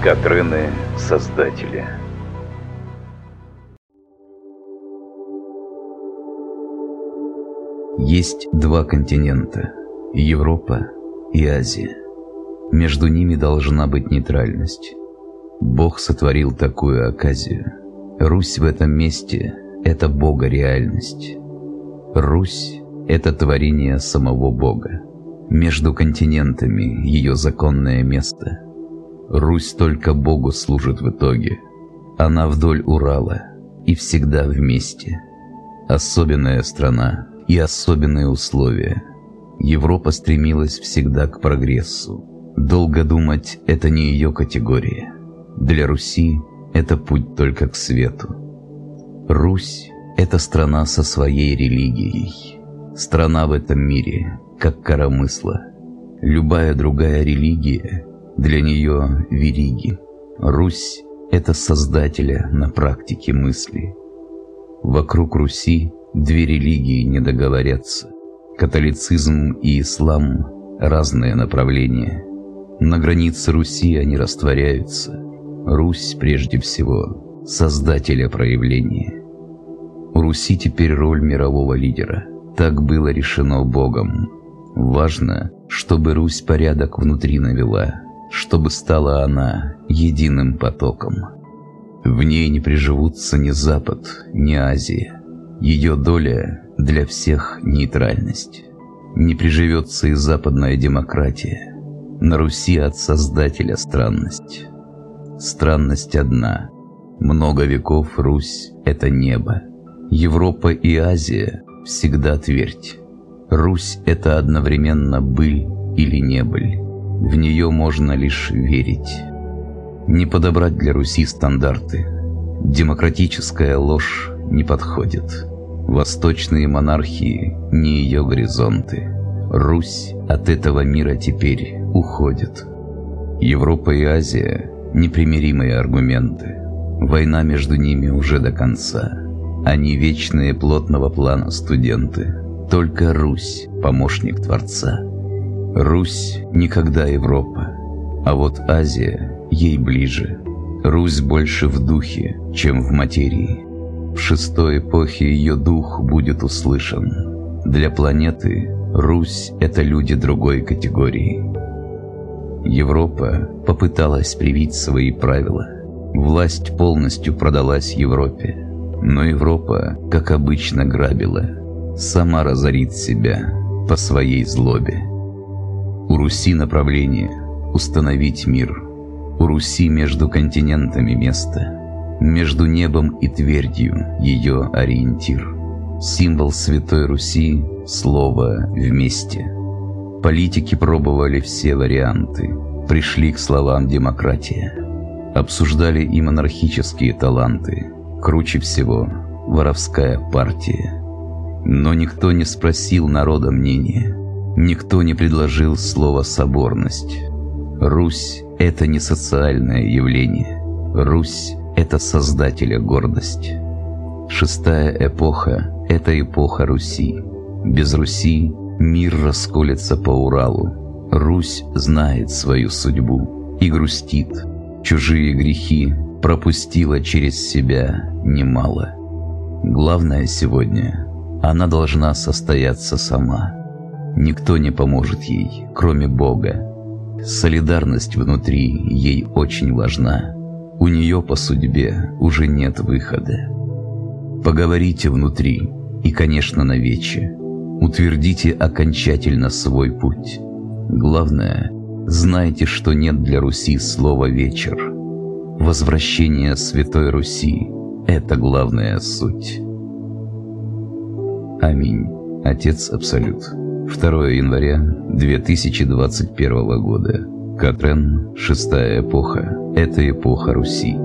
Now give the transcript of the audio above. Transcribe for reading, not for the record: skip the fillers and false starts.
Катрены Создателя. Есть два континента – Европа и Азия. Между ними должна быть нейтральность. Бог сотворил такую оказию. Русь в этом месте – это Бога реальность. Русь – это творение самого Бога. Между континентами ее законное место. Русь только Богу служит в итоге. Она вдоль Урала и всегда вместе. Особенная страна и особенные условия. Европа стремилась всегда к прогрессу. Долго думать – это не ее категория. Для Руси это путь только к свету. Русь – это страна со своей религией. Страна в этом мире, как коромысло. Любая другая религия для нее вериги. Русь – это Создателя на практике мысли. Вокруг Руси две религии не договорятся. Католицизм и ислам – разные направления. На границе Руси они растворяются. Русь, прежде всего, Создателя проявления. У Руси теперь роль мирового лидера. Так было решено Богом. Важно, чтобы Русь порядок внутри навела, чтобы стала она единым потоком. В ней не приживутся ни Запад, ни Азия. Ее доля для всех нейтральность. Не приживется и западная демократия. На Руси от Создателя странность. Странность одна. Много веков Русь – это небо. Европа и Азия – всегда твердь. Русь – это одновременно быль или небыль. В нее можно лишь верить. Не подобрать для Руси стандарты. Демократическая ложь не подходит. Восточные монархии – не ее горизонты. Русь от этого мира теперь уходит. Европа и Азия – непримиримые аргументы. Война между ними уже до конца. Они вечные плотного плана студенты. Только Русь – помощник Творца. Русь – никогда Европа, а вот Азия ей ближе. Русь больше в духе, чем в материи. В шестой эпохе ее дух будет услышан. Для планеты Русь – это люди другой категории. Европа попыталась привить свои правила. Власть полностью продалась Европе. Но Европа, как обычно, грабила. Сама разорит себя по своей злобе. У Руси направление – установить мир. У Руси между континентами место. Между небом и твердью ее ориентир. Символ Святой Руси – слово «вместе». Политики пробовали все варианты. Пришли к словам «демократия». Обсуждали и монархические таланты. Круче всего – воровская партия. Но никто не спросил народа мнения. Никто не предложил слово «соборность». Русь – это не социальное явление. Русь – это Создателя гордость. Шестая эпоха – это эпоха Руси. Без Руси мир расколется по Уралу. Русь знает свою судьбу и грустит. Чужие грехи пропустила через себя немало. Главное сегодня – она должна состояться сама. Никто не поможет ей, кроме Бога. Солидарность внутри ей очень важна. У нее по судьбе уже нет выхода. Поговорите внутри и, конечно, навече. Утвердите окончательно свой путь. Главное, знайте, что нет для Руси слова «вечер». Возвращение Святой Руси – это главная суть. Аминь. Отец Абсолют. 2 января 2021 года. Катрен, шестая эпоха – это эпоха Руси.